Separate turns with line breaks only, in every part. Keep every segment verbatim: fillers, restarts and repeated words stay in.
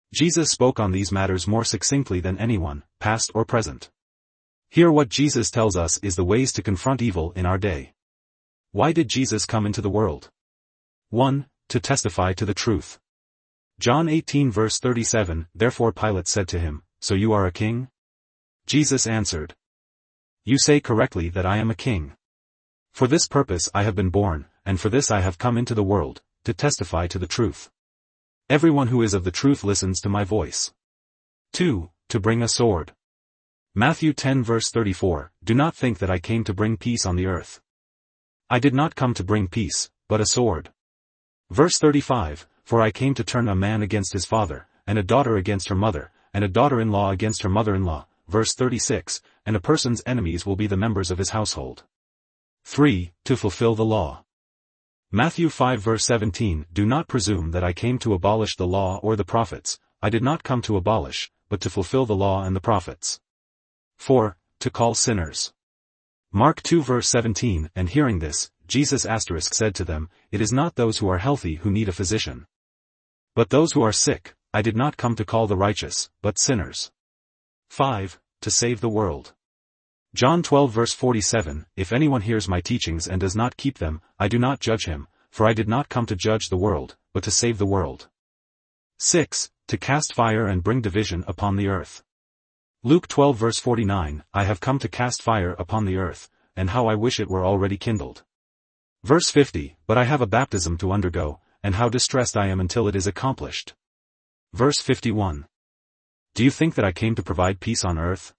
Jesus spoke on these matters more succinctly than anyone, past or present. Here what Jesus tells us is the ways to confront evil in our day. Why did Jesus come into the world? one. To testify to the truth. John eighteen verse thirty-seven, Therefore Pilate said to him, So you are a king? Jesus answered, You say correctly that I am a king. For this purpose I have been born, and for this I have come into the world, to testify to the truth. Everyone who is of the truth listens to my voice. two. To bring a sword. Matthew ten verse thirty-four, Do not think that I came to bring peace on the earth. I did not come to bring peace, but a sword. Verse thirty-five, For I came to turn a man against his father, and a daughter against her mother, and a daughter-in-law against her mother-in-law. Verse thirty-six, And a person's enemies will be the members of his household. three. To fulfill the law. Matthew five verse seventeen, Do not presume that I came to abolish the law or the prophets. I did not come to abolish, but to fulfill the law and the prophets. four. To call sinners. Mark two verse seventeen, And hearing this, Jesus asterisk said to them, It is not those who are healthy who need a physician, but those who are sick. I did not come to call the righteous, but sinners. five. To save the world. John twelve verse forty-seven, If anyone hears my teachings and does not keep them, I do not judge him, for I did not come to judge the world, but to save the world. six. To cast fire and bring division upon the earth. Luke twelve verse forty-nine, I have come to cast fire upon the earth, and how I wish it were already kindled. Verse fifty, But I have a baptism to undergo, and how distressed I am until it is accomplished. Verse fifty-one. Do you think that I came to provide peace on earth?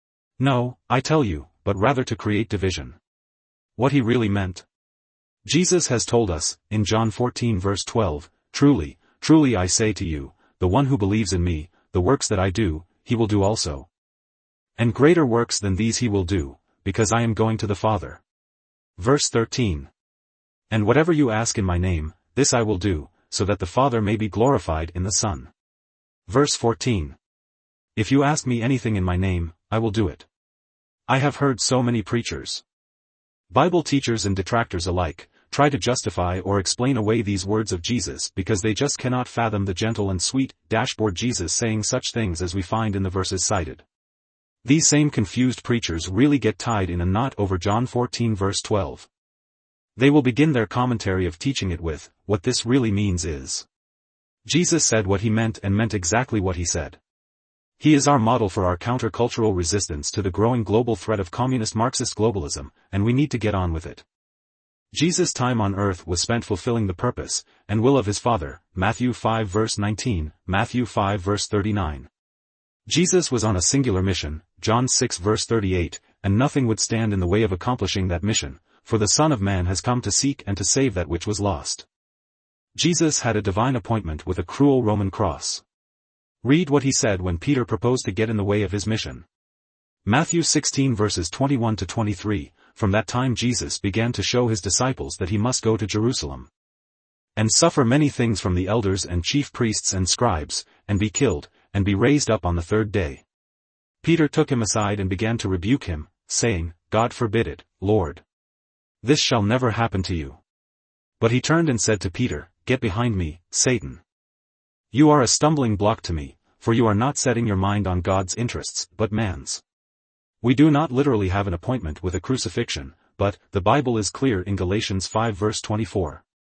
No, I tell you, but rather to create division. What he really meant. Jesus has told us, in John fourteen verse twelve, Truly, truly I say to you, the one who believes in me, the works that I do, he will do also. And greater works than these he will do, because I am going to the Father. Verse thirteen. And whatever you ask in my name, this I will do, so that the Father may be glorified in the Son. Verse fourteen. If you ask me anything in my name, I will do it. I have heard so many preachers, Bible teachers and detractors alike, try to justify or explain away these words of Jesus because they just cannot fathom the gentle and sweet, dashboard Jesus saying such things as we find in the verses cited. These same confused preachers really get tied in a knot over John fourteen verse twelve. They will begin their commentary of teaching it with, what this really means is. Jesus said what he meant and meant exactly what he said. He is our model for our countercultural resistance to the growing global threat of communist Marxist globalism, and we need to get on with it. Jesus' time on earth was spent fulfilling the purpose and will of his Father, Matthew five verse nineteen, Matthew five verse thirty-nine. Jesus was on a singular mission, John six verse thirty-eight, and nothing would stand in the way of accomplishing that mission, for the Son of Man has come to seek and to save that which was lost. Jesus had a divine appointment with a cruel Roman cross. Read what he said when Peter proposed to get in the way of his mission. Matthew sixteen verses twenty-one to twenty-three, From that time Jesus began to show his disciples that he must go to Jerusalem and suffer many things from the elders and chief priests and scribes, and be killed, and be raised up on the third day. Peter took him aside and began to rebuke him, saying, God forbid it, Lord. This shall never happen to you. But he turned and said to Peter, Get behind me, Satan. You are a stumbling block to me, for you are not setting your mind on God's interests, but man's. We do not literally have an appointment with a crucifixion, but, the Bible is clear in Galatians five verse twenty-four.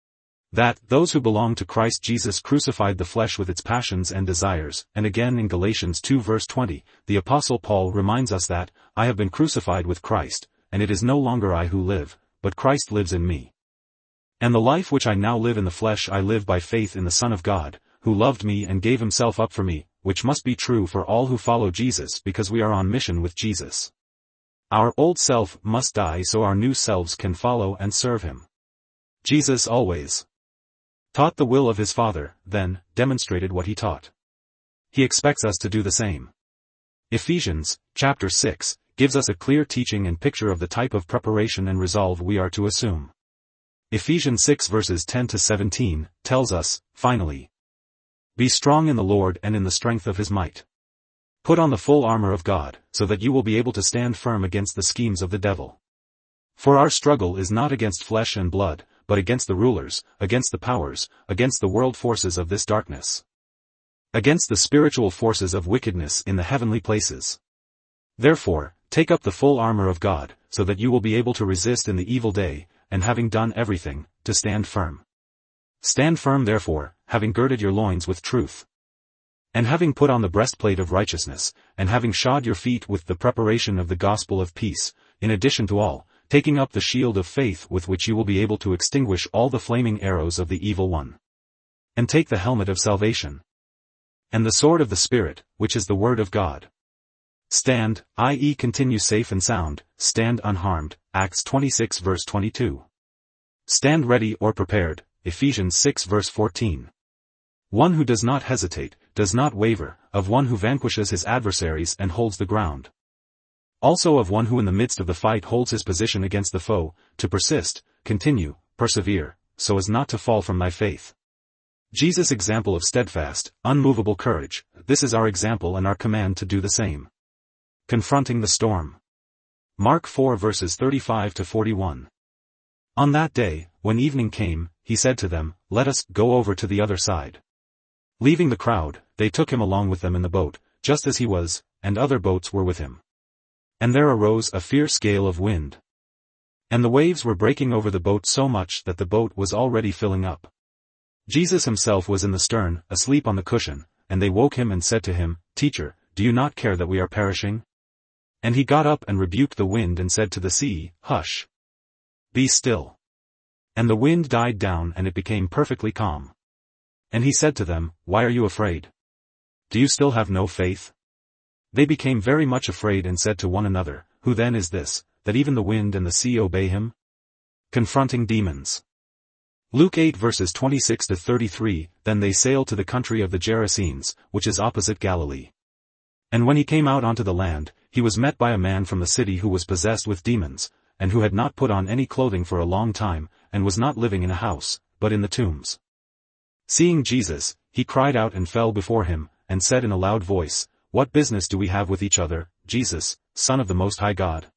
That, those who belong to Christ Jesus crucified the flesh with its passions and desires, and again in Galatians two verse twenty, the Apostle Paul reminds us that, I have been crucified with Christ, and it is no longer I who live, but Christ lives in me. And the life which I now live in the flesh I live by faith in the Son of God, who loved me and gave himself up for me, which must be true for all who follow Jesus because we are on mission with Jesus. Our old self must die so our new selves can follow and serve him. Jesus always taught the will of his Father, then, demonstrated what he taught. He expects us to do the same. Ephesians, chapter six, gives us a clear teaching and picture of the type of preparation and resolve we are to assume. Ephesians six verses ten to seventeen, tells us, finally, Be strong in the Lord and in the strength of his might. Put on the full armor of God, so that you will be able to stand firm against the schemes of the devil. For our struggle is not against flesh and blood, but against the rulers, against the powers, against the world forces of this darkness, against the spiritual forces of wickedness in the heavenly places. Therefore, take up the full armor of God, so that you will be able to resist in the evil day, and having done everything, to stand firm. Stand firm therefore, having girded your loins with truth, and having put on the breastplate of righteousness, and having shod your feet with the preparation of the gospel of peace, in addition to all, taking up the shield of faith with which you will be able to extinguish all the flaming arrows of the evil one. And take the helmet of salvation, and the sword of the Spirit, which is the word of God. Stand, that is continue safe and sound, stand unharmed, Acts twenty-six verse twenty-two. Stand ready or prepared, Ephesians six verse fourteen. One who does not hesitate, does not waver, of one who vanquishes his adversaries and holds the ground. Also of one who in the midst of the fight holds his position against the foe, to persist, continue, persevere, so as not to fall from thy faith. Jesus' example of steadfast, unmovable courage, this is our example and our command to do the same. Confronting the storm. Mark four verses thirty-five to forty-one. On that day, when evening came, he said to them, Let us go over to the other side. Leaving the crowd, they took him along with them in the boat, just as he was, and other boats were with him. And there arose a fierce gale of wind. And the waves were breaking over the boat so much that the boat was already filling up. Jesus himself was in the stern, asleep on the cushion, and they woke him and said to him, Teacher, do you not care that we are perishing? And he got up and rebuked the wind and said to the sea, Hush! Be still. And the wind died down and it became perfectly calm. And he said to them, Why are you afraid? Do you still have no faith? They became very much afraid and said to one another, Who then is this, that even the wind and the sea obey him? Confronting demons. Luke eight verses twenty-six to thirty-three, Then they sailed to the country of the Gerasenes, which is opposite Galilee. And when he came out onto the land, he was met by a man from the city who was possessed with demons, and who had not put on any clothing for a long time, and was not living in a house, but in the tombs. Seeing Jesus, he cried out and fell before him, and said in a loud voice, What business do we have with each other, Jesus, Son of the Most High God?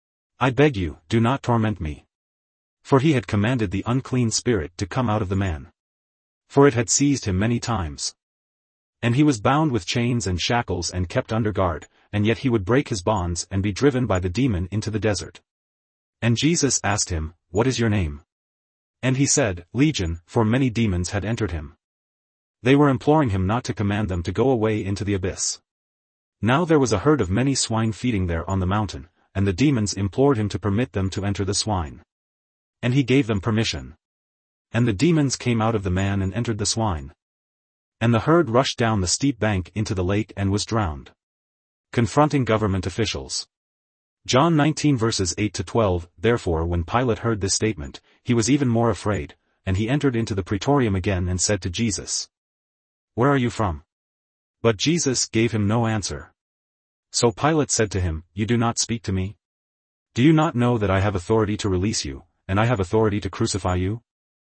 I beg you, do not torment me. For he had commanded the unclean spirit to come out of the man. For it had seized him many times. And he was bound with chains and shackles and kept under guard, and yet he would break his bonds and be driven by the demon into the desert. And Jesus asked him, What is your name? And he said, Legion, for many demons had entered him. They were imploring him not to command them to go away into the abyss. Now there was a herd of many swine feeding there on the mountain, and the demons implored him to permit them to enter the swine. And he gave them permission. And the demons came out of the man and entered the swine. And the herd rushed down the steep bank into the lake and was drowned. Confronting government officials. John nineteen verses eight to twelve, Therefore when Pilate heard this statement, he was even more afraid, and he entered into the praetorium again and said to Jesus, Where are you from? But Jesus gave him no answer. So Pilate said to him, You do not speak to me? Do you not know that I have authority to release you, and I have authority to crucify you?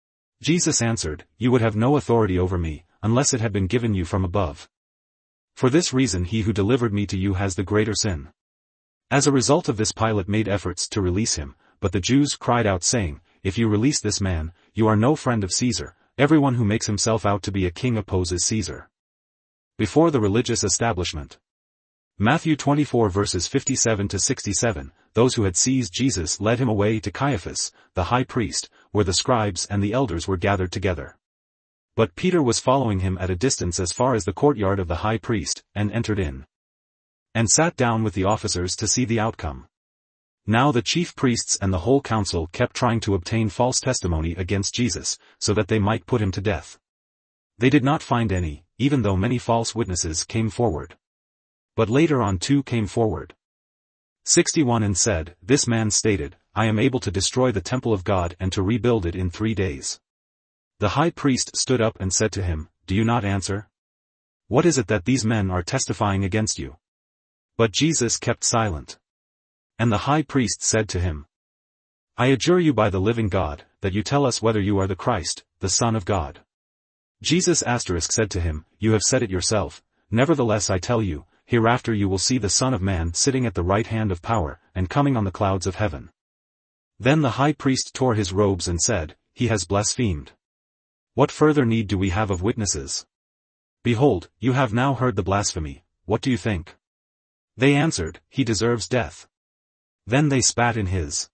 Jesus answered, You would have no authority over me, unless it had been given you from above. For this reason he who delivered me to you has the greater sin. As a result of this Pilate made efforts to release him, but the Jews cried out saying, If you release this man, you are no friend of Caesar, everyone who makes himself out to be a king opposes Caesar. Before the religious establishment. Matthew twenty-four verses fifty-seven to sixty-seven, Those who had seized Jesus led him away to Caiaphas, the high priest, where the scribes and the elders were gathered together. But Peter was following him at a distance as far as the courtyard of the high priest, and entered in. And sat down with the officers to see the outcome. Now the chief priests and the whole council kept trying to obtain false testimony against Jesus, so that they might put him to death. They did not find any, even though many false witnesses came forward. But later on two came forward. sixty-one And said, This man stated, I am able to destroy the temple of God and to rebuild it in three days. The high priest stood up and said to him, Do you not answer? What is it that these men are testifying against you? But Jesus kept silent. And the high priest said to him, I adjure you by the living God, that you tell us whether you are the Christ, the Son of God. Jesus asterisk said to him, You have said it yourself, nevertheless I tell you, hereafter you will see the Son of Man sitting at the right hand of power, and coming on the clouds of heaven. Then the high priest tore his robes and said, He has blasphemed. What further need do we have of witnesses? Behold, you have now heard the blasphemy, what do you think? They answered, He deserves death. Then they spat in his